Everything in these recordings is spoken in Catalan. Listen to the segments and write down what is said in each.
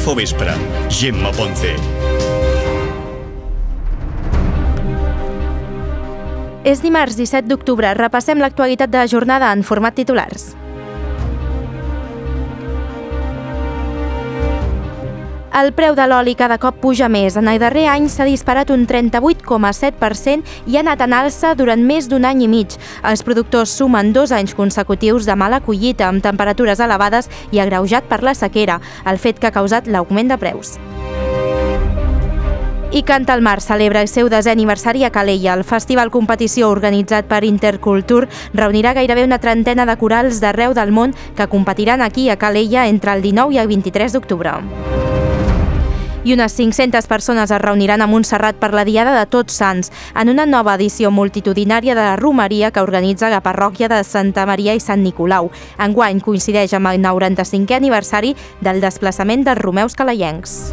Infovespre. Gemma Ponce. És dimarts 17 d'octubre. Repassem l'actualitat de la jornada en format titulars. El preu de l'oli cada cop puja més. En el darrer any s'ha disparat un 38,7% i ha anat en alça durant més d'un any i mig. Els productors sumen 2 anys consecutius de mala collita, amb temperatures elevades i agreujat per la sequera, el fet que ha causat l'augment de preus. I Canta al Mar celebra el seu 10è aniversari a Calella. El festival competició organitzat per Intercultur reunirà gairebé una trentena de corals d'arreu del món que competiran aquí a Calella entre el 19 i el 23 d'octubre. I unes 500 persones es reuniran a Montserrat per la Diada de Tots Sants, en una nova edició multitudinària de la romeria que organitza la parròquia de Santa Maria i Sant Nicolau. Enguany coincideix amb el 95è aniversari del desplaçament dels romeus calellencs.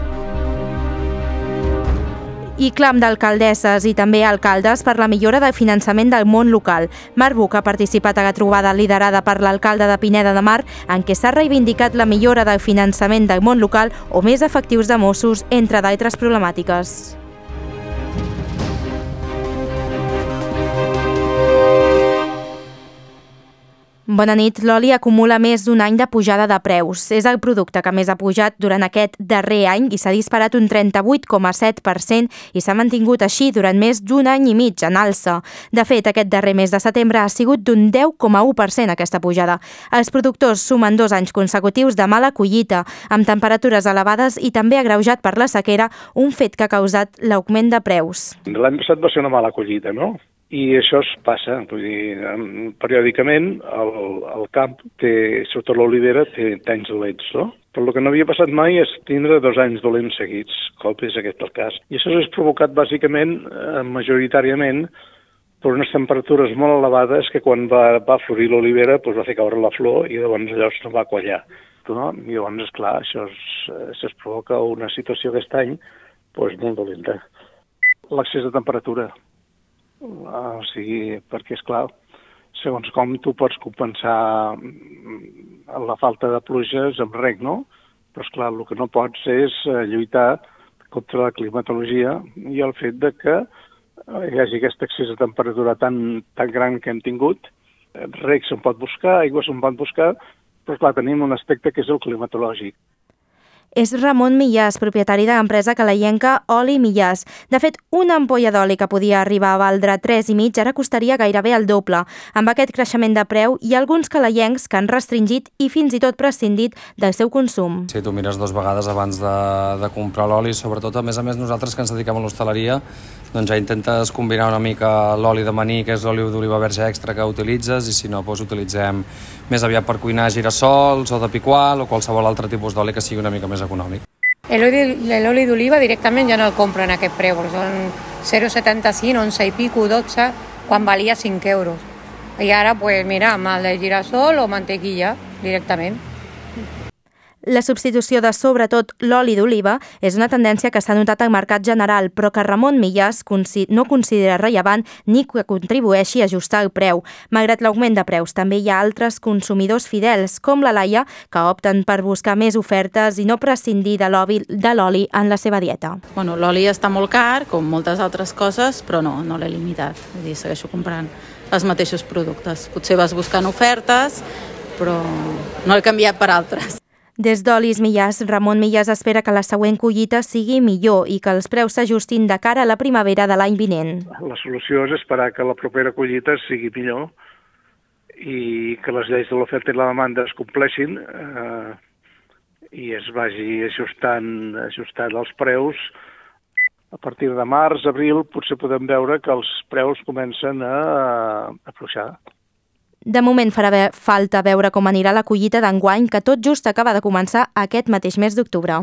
I clam d'alcaldesses i també alcaldes per la millora del finançament del món local. Marc Buch ha participat a la trobada liderada per l'alcalde de Pineda de Mar, en què s'ha reivindicat la millora del finançament del món local o més efectius de Mossos, entre d'altres problemàtiques. Bona nit. L'oli acumula més d'un any de pujada de preus. És el producte que més ha pujat durant aquest darrer any i s'ha disparat un 38,7% i s'ha mantingut així durant més d'un any i mig en alça. De fet, aquest darrer mes de setembre ha sigut d'un 10,1% aquesta pujada. Els productors sumen 2 anys consecutius de mala collita, amb temperatures elevades i també agreujat per la sequera, un fet que ha causat l'augment de preus. L'any passat va ser una mala collita, no? I això es passa, vull dir, periòdicament el camp té, sobretot l'olivera, té anys dolents, no? Però el que no havia passat mai és tindre 2 anys dolents seguits, com és aquest el cas. I això és provocat bàsicament, majoritàriament, per unes temperatures molt elevades que quan va florir l'olivera va fer caure la flor i llavors allò no va quallar. No? I llavors, esclar, això es provoca una situació aquest any molt dolenta. L'accés de temperatura. O sigui, perquè, esclar, segons com tu pots compensar la falta de pluges amb reg, no? Però, esclar, el que no pots és lluitar contra la climatologia i el fet de que hi hagi aquest excés de temperatura tan gran que hem tingut. Reg se'n pot buscar, aigua se'n pot buscar, però, esclar, tenim un aspecte que és el climatològic. És Ramon Millàs, propietari de l'empresa calellenca Oli Millàs. De fet, una ampolla d'oli que podia arribar a valdre 3,5 ara costaria gairebé el doble. Amb aquest creixement de preu, hi ha alguns calellencs que han restringit i fins i tot prescindit del seu consum. Sí, tu mires 2 vegades abans de comprar l'oli, sobretot, a més, nosaltres que ens dediquem a l'hostaleria, doncs ja intentes combinar una mica l'oli de maní, que és l'oli d'oliva verge extra que utilitzes, i si no, utilitzem més aviat per cuinar girassols o de piqual o qualsevol altre tipus d'oli que sigui una mica més econòmic. L'oli d'oliva directament ja no el compro en aquest preu, perquè són 0,75, 11 i pico, 12, quan valia 5 euros. I ara, mira, amb el de girassol o mantequilla, directament. La substitució de, sobretot, l'oli d'oliva és una tendència que s'ha notat al mercat general, però que Ramon Millàs no considera rellevant ni que contribueixi a ajustar el preu. Malgrat l'augment de preus, també hi ha altres consumidors fidels, com la Laia, que opten per buscar més ofertes i no prescindir de l'oli en la seva dieta. Bueno, l'oli està molt car, com moltes altres coses, però no l'he limitat. Vull dir, segueixo comprant els mateixos productes. Potser vas buscant ofertes, però no he canviat per altres. Des d'Olis Millàs, Ramon Millàs espera que la següent collita sigui millor i que els preus s'ajustin de cara a la primavera de l'any vinent. La solució és esperar que la propera collita sigui millor i que les lleis de l'oferta i la demanda es compleixin i es vagi ajustant els preus. A partir de març, abril, potser podem veure que els preus comencen a afluixar. De moment farà falta veure com anirà la collita d'enguany, que tot just acaba de començar aquest mateix mes d'octubre.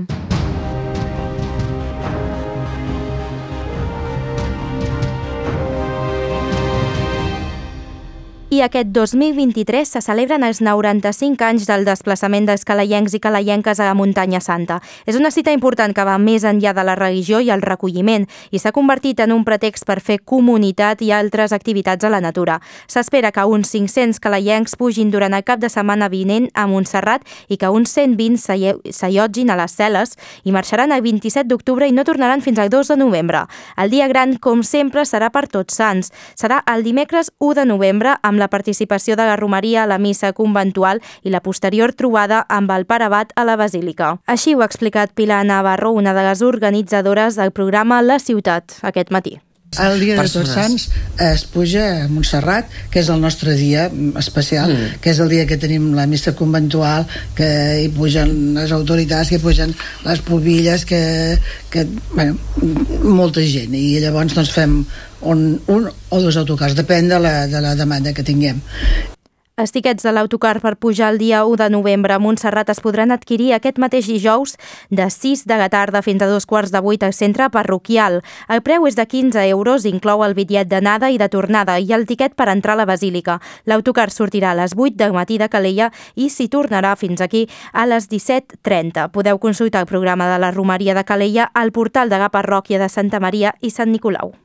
I aquest 2023 se celebren els 95 anys del desplaçament dels calaiencs i calayenques a la Muntanya Santa. És una cita important que va més enllà de la religió i el recolliment i s'ha convertit en un pretext per fer comunitat i altres activitats a la natura. S'espera que uns 500 calaiencs pugin durant el cap de setmana vinent a Montserrat i que uns 120 s'allotgin a les Celes i marxaran el 27 d'octubre i no tornaran fins al 2 de novembre. El dia gran, com sempre, serà per Tots Sants. Serà el dimecres 1 de novembre amb la participació de la romeria a la missa conventual i la posterior trobada amb el pare abat a la basílica. Així ho ha explicat Pilar Navarro, una de les organitzadores del programa La Ciutat, aquest matí. El dia de Tots Sants es puja a Montserrat, que és el nostre dia especial, que és el dia que tenim la missa conventual, que hi pugen les autoritats, que hi pugen les pobilles, bueno, molta gent, i llavors doncs fem un o dos autocars, depèn de la demanda que tinguem. Els tiquets de l'autocar per pujar el dia 1 de novembre a Montserrat es podran adquirir aquest mateix dijous de 6 de la tarda fins a 2:15 al centre parroquial. El preu és de 15 euros, inclou el bitllet d'anada i de tornada i el tiquet per entrar a la basílica. L'autocar sortirà a les 8 del matí de Calella i s'hi tornarà fins aquí a les 17:30. Podeu consultar el programa de la Romeria de Calella al portal de la parròquia de Santa Maria i Sant Nicolau.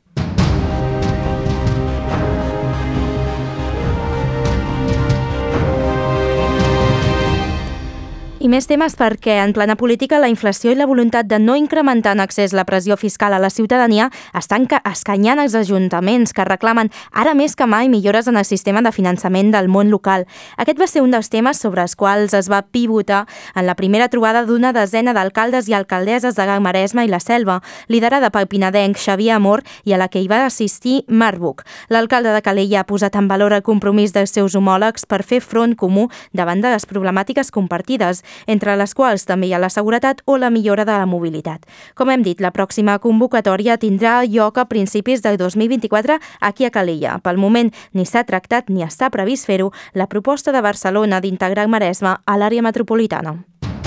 I més temes perquè en plena política la inflació i la voluntat de no incrementar en excés la pressió fiscal a la ciutadania estan escanyant els ajuntaments que reclamen ara més que mai millores en el sistema de finançament del món local. Aquest va ser un dels temes sobre els quals es va pivotar en la primera trobada d'una desena d'alcaldes i alcaldesses de la Maresme i la Selva, liderada pel pinadenc Xavier Amor i a la que hi va assistir Marc Buch. L'alcalde de Calella ha posat en valor el compromís dels seus homòlegs per fer front comú davant de les problemàtiques compartides, entre les quals també hi ha la seguretat o la millora de la mobilitat. Com hem dit, la pròxima convocatòria tindrà lloc a principis del 2024 aquí a Calella. Pel moment ni s'ha tractat ni està previst fer-ho la proposta de Barcelona d'integrar el Maresme a l'àrea metropolitana.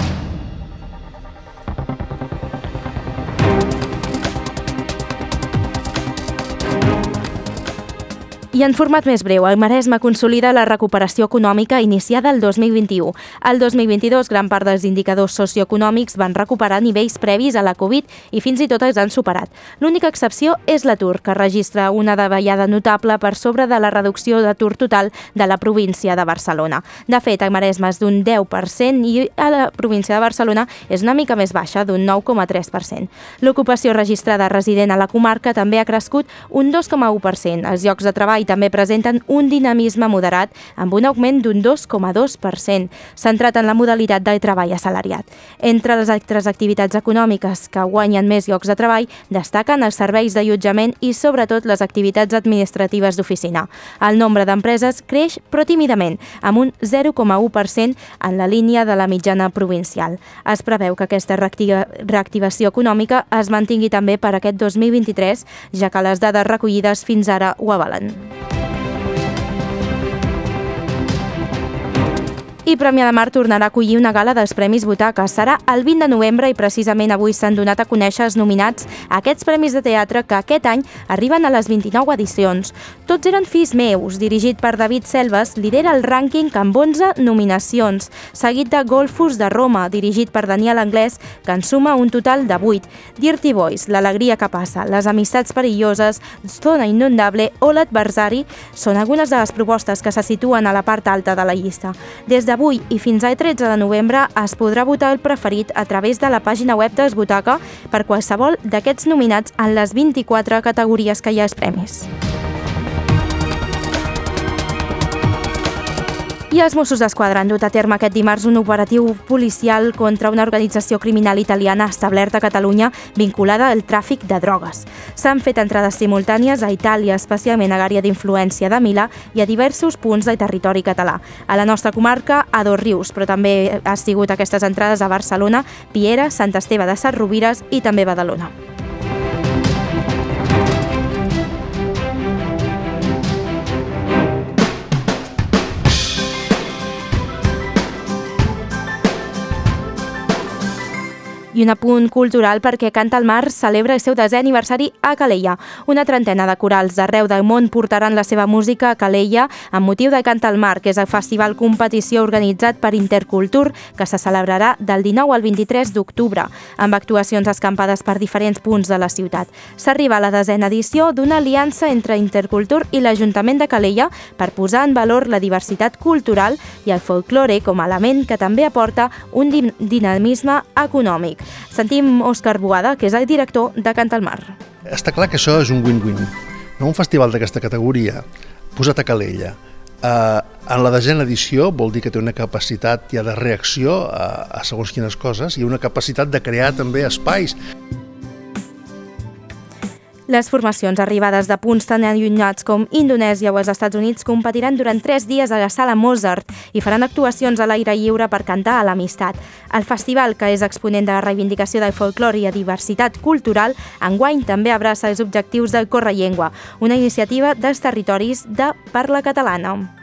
I en format més breu, el Maresme consolida la recuperació econòmica iniciada el 2021. El 2022, gran part dels indicadors socioeconòmics van recuperar nivells previs a la Covid i fins i tot els han superat. L'única excepció és l'atur, que registra una davallada notable per sobre de la reducció d'atur total de la província de Barcelona. De fet, el Maresme és d'un 10% i a la província de Barcelona és una mica més baixa, d'un 9,3%. L'ocupació registrada resident a la comarca també ha crescut un 2,1%. Els llocs de treball també presenten un dinamisme moderat amb un augment d'un 2,2%, centrat en la modalitat del treball assalariat. Entre les altres activitats econòmiques que guanyen més llocs de treball destaquen els serveis d'allotjament i sobretot les activitats administratives d'oficina. El nombre d'empreses creix però tímidament, amb un 0,1% en la línia de la mitjana provincial. Es preveu que aquesta reactivació econòmica es mantingui també per aquest 2023, ja que les dades recollides fins ara ho avalen. I Premià de Mar tornarà a acollir una gala dels Premis Butaca. Serà el 20 de novembre i precisament avui s'han donat a conèixer els nominats a aquests Premis de Teatre que aquest any arriben a les 29 edicions. Tots eren fills meus, dirigit per David Selves, lidera el rànquing amb 11 nominacions, seguit de Golfos de Roma, dirigit per Daniel Anglès, que en suma un total de 8. Dirty Boys, L'alegria que passa, Les amistats perilloses, Zona inundable o L'adversari són algunes de les propostes que se situen a la part alta de la llista. Des d'avui i fins al 13 de novembre es podrà votar el preferit a través de la pàgina web dels Butaca per qualsevol d'aquests nominats en les 24 categories que hi ha als premis. I els Mossos d'Esquadra han dut a terme aquest dimarts un operatiu policial contra una organització criminal italiana establerta a Catalunya vinculada al tràfic de drogues. S'han fet entrades simultànies a Itàlia, especialment a l'àrea d'influència de Milà i a diversos punts del territori català. A la nostra comarca, a Dosrius, però també ha sigut aquestes entrades a Barcelona, Piera, Sant Esteve de Sesrovires i també Badalona. I I un apunt cultural perquè Canta al Mar celebra el seu 10è aniversari a Calella. Una trentena de corals d'arreu del món portaran la seva música a Calella amb motiu de Canta al Mar, que és el festival competició organitzat per Intercultur, que se celebrarà del 19 al 23 d'octubre, amb actuacions escampades per diferents punts de la ciutat. S'arriba a la 10a edició d'una aliança entre Intercultur i l'Ajuntament de Calella per posar en valor la diversitat cultural i el folklore com a element que també aporta un dinamisme econòmic. Sentim Òscar Boada, que és el director de Canta al Mar. Està clar que això és un win-win. Un festival d'aquesta categoria, posat a Calella, en la 10a edició vol dir que té una capacitat ja de reacció a segons quines coses i una capacitat de crear també espais. Les formacions arribades de punts tan allunyats com Indonèsia o els Estats Units competiran durant 3 dies a la Sala Mozart i faran actuacions a l'aire lliure per cantar a l'amistat. El festival, que és exponent de la reivindicació del folclore i la diversitat cultural, enguany també abraça els objectius del Correllengua, una iniciativa dels territoris de parla catalana.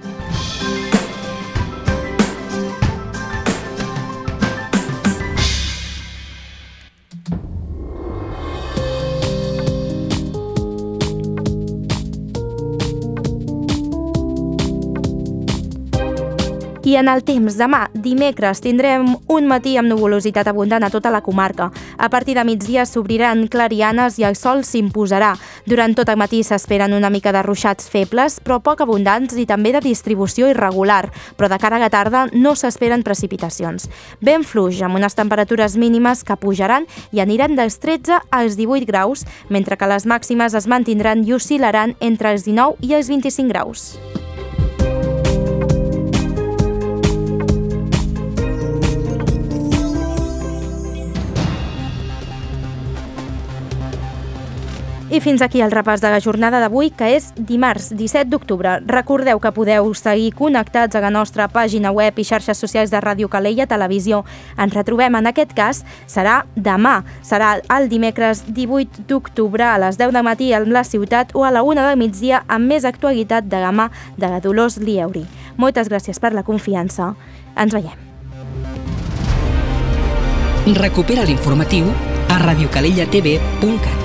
I en el temps, demà, dimecres, tindrem un matí amb nuvolositat abundant a tota la comarca. A partir de migdia s'obriran clarianes i el sol s'imposarà. Durant tot el matí s'esperen una mica de ruixats febles, però poc abundants i també de distribució irregular, però de cara a la tarda no s'esperen precipitacions. Vent fluix, amb unes temperatures mínimes que pujaran i aniran dels 13 als 18 graus, mentre que les màximes es mantindran i oscil·laran entre els 19 i els 25 graus. I fins aquí el repàs de la jornada d'avui, que és dimarts 17 d'octubre. Recordeu que podeu seguir connectats a la nostra pàgina web i xarxes socials de Ràdio Calella Televisió. Ens retrobem, en aquest cas, serà demà. Serà el dimecres 18 d'octubre a les 10 del matí a la ciutat o a la 1 del migdia amb més actualitat de la mà de la Dolors Lieuri. Moltes gràcies per la confiança. Ens veiem. Recupera l'informatiu a radiocalellatv.cat.